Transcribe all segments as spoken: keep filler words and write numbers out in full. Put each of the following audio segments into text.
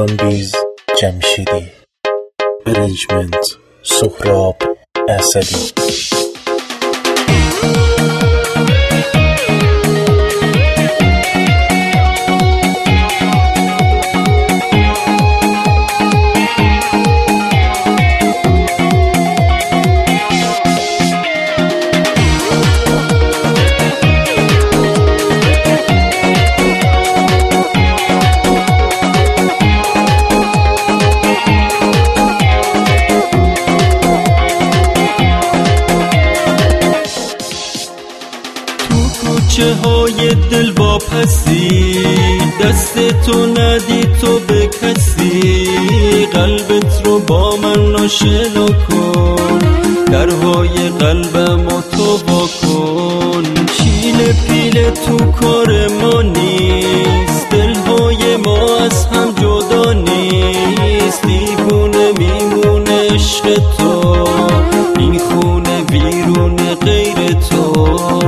جهانبیز جمشیدی. ارنجمنت سهراب اسدی. کوچه های دل واپسی، دست تو ندی تو به کسی، قلبت رو با من آشنا کن، درهای قلبمو تو وا کن. چیل پیل تو کار ما نیست، دلهای ما از هم جدا نیست، دیوونه میمونه عشق تو، این خونه بیرون غیر تو.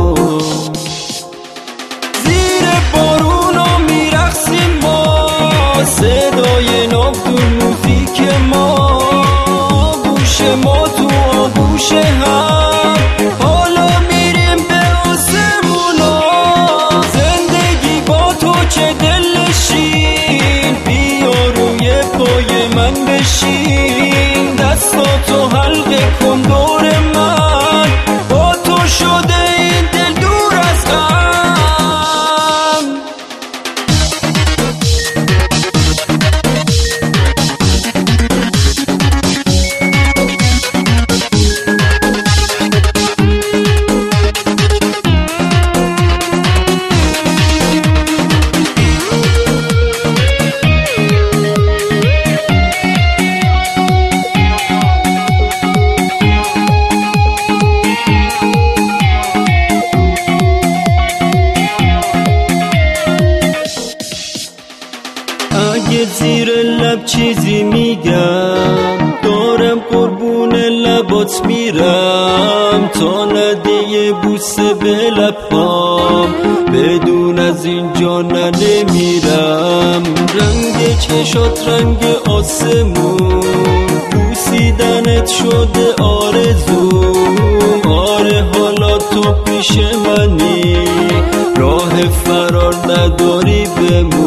صدای ناودون موزیک ما، گوش ما تو آغوش هم، حالا میریم به آسمونا. زندگی با تو چه دلشین، بیا روی پای من بشین، دستاتو حلقه کن دور من، با تو شده این دل دور از غم. اگه زیر لب چیزی میگم، دارم قربون لبات میرم، تا ندی یه بوسه به لبام، بدون از اینجا نمیرم. رنگ چشات رنگ آسمون، بوسیدنت شده آرزو، آره حالا تو پیش منی، راه فرار نداری بمون.